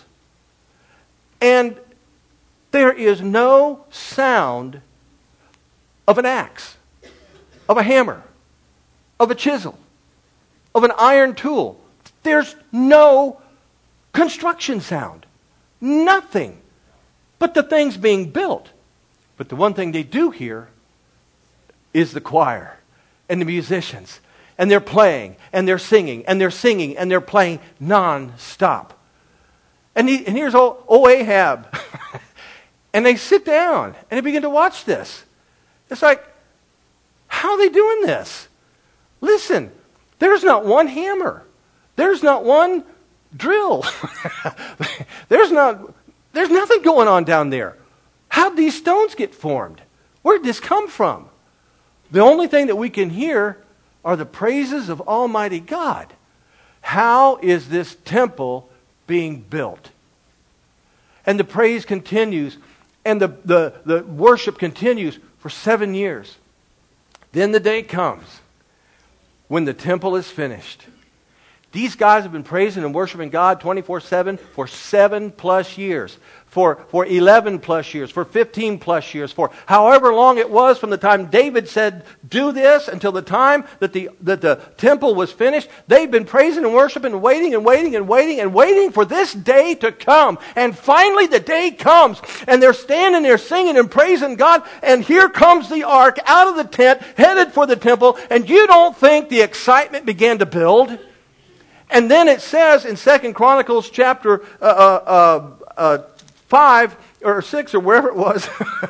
and there is no sound of an axe, of a hammer, of a chisel, of an iron tool. There's no construction sound. Nothing but the things being built. But the one thing they do hear is the choir and the musicians. And they're playing, and they're singing, and they're singing, and they're playing non-stop. And, he, and here's old, old Ahab. And they sit down, and they begin to watch this. It's like, how are they doing this? Listen, there's not one hammer. There's not one drill. there's not, there's nothing going on down there. How did these stones get formed? Where did this come from? The only thing that we can hear are the praises of Almighty God. How is this temple being built? And the praise continues, and the, the, the worship continues for seven years. Then the day comes when the temple is finished. These guys have been praising and worshiping God twenty-four seven for seven plus years. For, for eleven plus years, for fifteen plus years, for however long it was from the time David said, do this, until the time that the, that the temple was finished. They've been praising and worshiping and waiting and waiting and waiting and waiting for this day to come. And finally the day comes, and they're standing there singing and praising God, and here comes the ark out of the tent, headed for the temple, and you don't think the excitement began to build? And then it says in Second Chronicles chapter uh, uh, uh, five or six or wherever it was,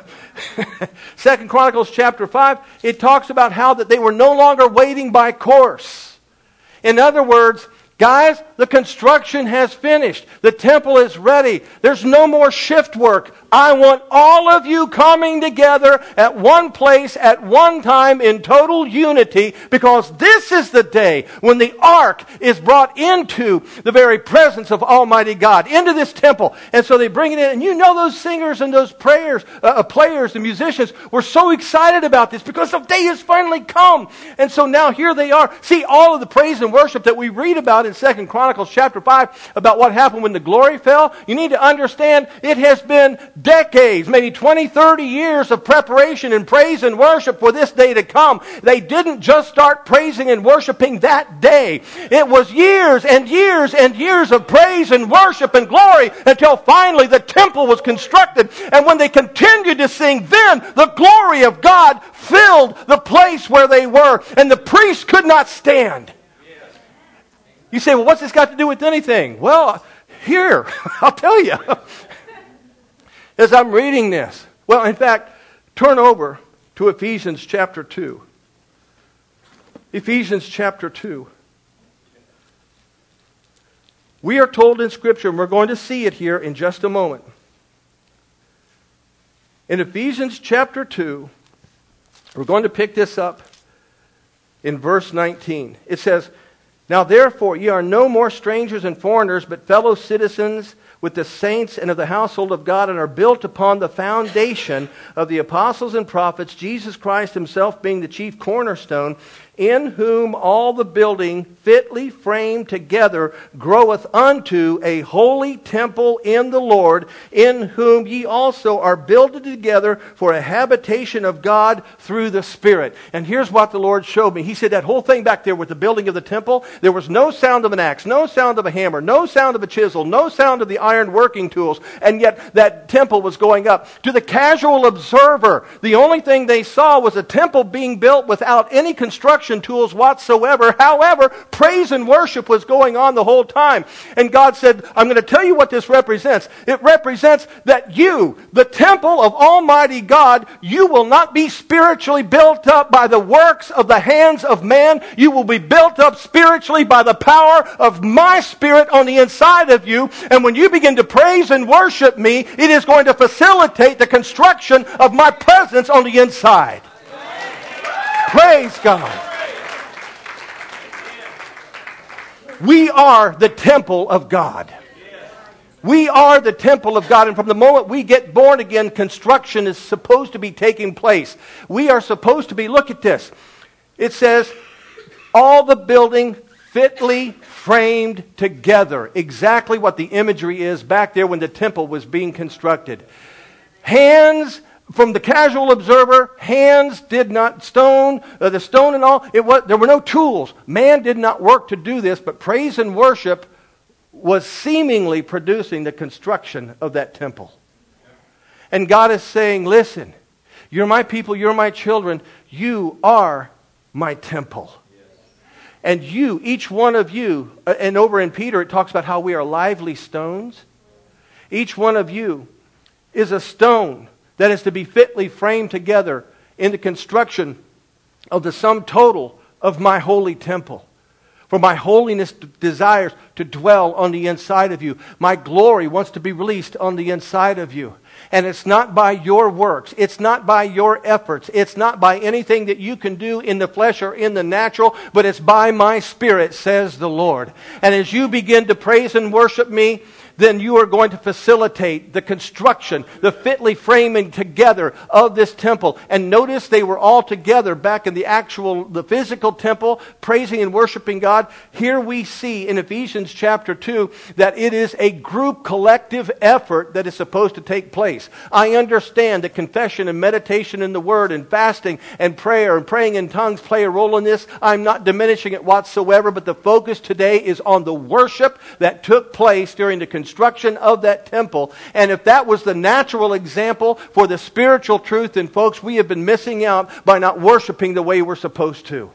Second Chronicles chapter five, it talks about how that they were no longer waiting by course. In other words, guys, the construction has finished. The temple is ready. There's no more shift work. I want all of you coming together at one place at one time in total unity, because this is the day when the ark is brought into the very presence of Almighty God, into this temple. And so they bring it in. And you know those singers and those prayers, uh, players and musicians were so excited about this because the day has finally come. And so now here they are. See, all of the praise and worship that we read about in Second Chronicles chapter five about what happened when the glory fell, you need to understand it has been decades, maybe twenty, thirty years of preparation and praise and worship for this day to come. They didn't just start praising and worshiping that day. It was years and years and years of praise and worship and glory until finally the temple was constructed. And when they continued to sing, then the glory of God filled the place where they were, and the priests could not stand. You say, well, what's this got to do with anything? Well, here, I'll tell you. As I'm reading this. Well, in fact, turn over to Ephesians chapter two. Ephesians chapter two. We are told in Scripture, and we're going to see it here in just a moment. In Ephesians chapter two, we're going to pick this up in verse nineteen. It says, now therefore ye are no more strangers and foreigners, but fellow citizens with the saints and of the household of God, and are built upon the foundation of the apostles and prophets, Jesus Christ himself being the chief cornerstone, in whom all the building fitly framed together groweth unto a holy temple in the Lord, in whom ye also are builded together for a habitation of God through the Spirit. And here's what the Lord showed me. He said that whole thing back there with the building of the temple, there was no sound of an axe, no sound of a hammer, no sound of a chisel, no sound of the iron working tools, and yet that temple was going up. To the casual observer, the only thing they saw was a temple being built without any construction construction tools whatsoever. However, praise and worship was going on the whole time. And God said, I'm going to tell you what this represents. It represents that you, the temple of Almighty God, you will not be spiritually built up by the works of the hands of man. You will be built up spiritually by the power of my Spirit on the inside of you. And when you begin to praise and worship me, it is going to facilitate the construction of my presence on the inside. Praise God. We are the temple of God. We are the temple of God, and from the moment we get born again, construction is supposed to be taking place. We are supposed to be, look at this. It says, all the building fitly framed together. Exactly what the imagery is back there when the temple was being constructed. Hands, from the casual observer, hands did not, stone, uh, the stone and all, it was, there were no tools. Man did not work to do this, but praise and worship was seemingly producing the construction of that temple. And God is saying, listen, you're my people, you're my children, you are my temple. And you, each one of you, and over in Peter it talks about how we are lively stones. Each one of you is a stone that is to be fitly framed together in the construction of the sum total of my holy temple. For my holiness desires to dwell on the inside of you. My glory wants to be released on the inside of you. And it's not by your works. It's not by your efforts. It's not by anything that you can do in the flesh or in the natural, but it's by my Spirit, says the Lord. And as you begin to praise and worship me, then you are going to facilitate the construction, the fitly framing together of this temple. And notice they were all together back in the actual, the physical temple, praising and worshiping God. Here we see in Ephesians chapter two that it is a group collective effort that is supposed to take place. I understand that confession and meditation in the Word and fasting and prayer and praying in tongues play a role in this. I'm not diminishing it whatsoever, but the focus today is on the worship that took place during the construction construction of that temple. And if that was the natural example for the spiritual truth, then folks, we have been missing out by not worshiping the way we're supposed to.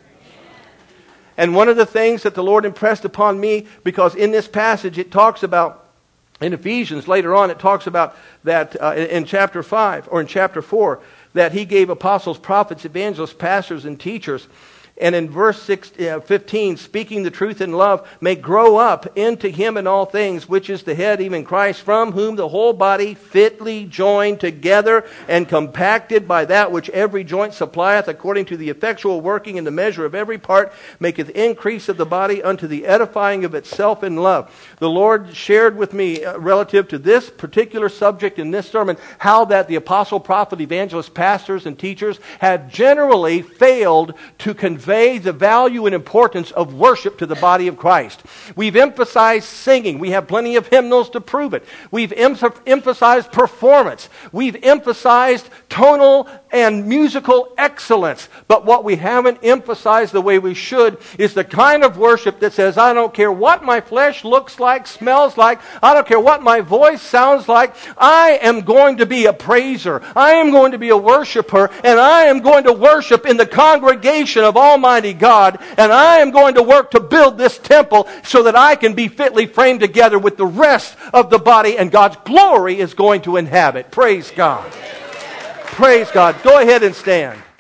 And one of the things that the Lord impressed upon me, because in this passage it talks about, in Ephesians later on, it talks about that uh, in chapter five or in chapter four, that He gave apostles, prophets, evangelists, pastors, and teachers. And in verse six, uh, fifteen, speaking the truth in love, may grow up into Him in all things, which is the head, even Christ, from whom the whole body fitly joined together and compacted by that which every joint supplieth, according to the effectual working in the measure of every part, maketh increase of the body unto the edifying of itself in love. The Lord shared with me uh, relative to this particular subject in this sermon, how that the apostle, prophet, evangelist, pastors, and teachers have generally failed to convey the value and importance of worship to the body of Christ. We've emphasized singing. We have plenty of hymnals to prove it. We've em- emphasized performance. We've emphasized tonal and musical excellence. But what we haven't emphasized the way we should is the kind of worship that says, I don't care what my flesh looks like, smells like, I don't care what my voice sounds like, I am going to be a praiser. I am going to be a worshiper, and I am going to worship in the congregation of Almighty God, and I am going to work to build this temple so that I can be fitly framed together with the rest of the body, and God's glory is going to inhabit. Praise God. Praise God. Go ahead and stand.